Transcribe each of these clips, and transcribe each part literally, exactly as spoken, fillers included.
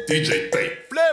диджей Тейп.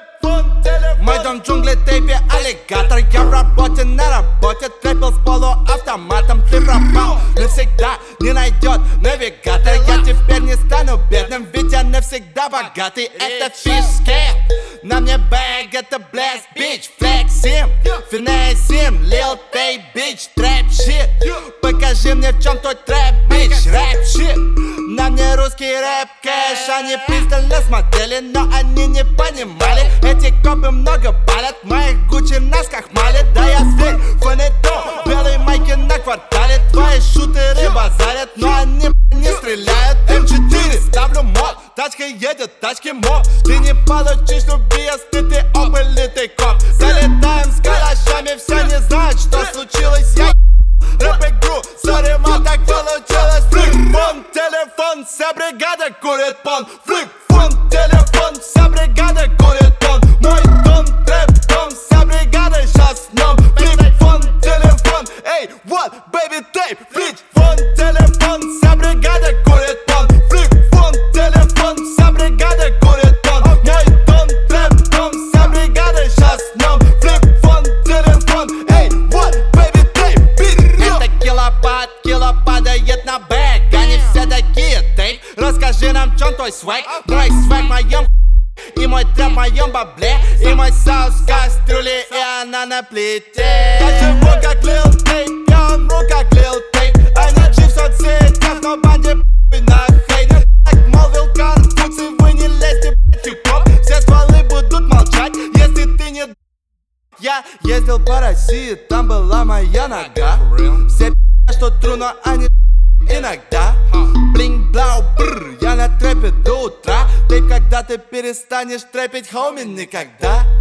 Мой дом в джунгли, тейпе, аллигатор. Я в работе, на работе, трэпил с полуавтоматом. Ты пропал, навсегда не найдет навигатор. Я теперь не стану бедным, ведь я навсегда богатый. Это фишки, на мне бэг, это блэс, бич, флексим, финесим, лил тейп, бич, трэп, щит. Покажи мне, в чем твой трэп, бич, рэп, щит. На мне русский рэп, кэш. Они пристально смотрели, но они не понимали. Эти копы много палят, моих Гуччи нас хмалят. Да я зверь, фанетон, белые майки на квартале. Твои шутеры базарят, но они не стреляют. эм четыре, ставлю мод, тачка едет, тачки мод. Ты не получишь любви, если ты опылитый коп. Залетаем с калашами, все не знают, что случилось. Я рэп-игру, сори, ма, так получилось. Флип-фон, телефон, вся бригада курит пон. Флип-фон, телефон, вся бригада курит пон. Мой дом, трэп-дом, вся бригада сейчас днем. Флип-фон, телефон, эй, вот, бэйби тейп. Флип-фон, телефон, вся бригада курит пон. Флип-фон, телефон, вся бригада курит пон. Мой дом, трэп-дом, вся бригада сейчас днем. Флип-фон, телефон, эй, вот, бэйби тейп. Это килопад, кило падает на бэк. Они все такие, тейп. Расскажи нам, в чем твой свэг. Мой свэг в моем и мой трэп в моем бабле. И мой соус в кастрюле, и она на плите. Я живу как Лил Тейп, я умру как Лил Тейп. Они джи в соцсетях, но банде п***й на хейт. Так молвил Конфуций, вы не лезьте, блядь, в коп. Все стволы будут молчать, если ты не д***. Я ездил по России, там была моя нога. Все п***, что тру, но они иногда. Блинг-блау, бррр, я на трэпе до утра. Тейп, когда ты перестанешь трэпить, хоуми, никогда.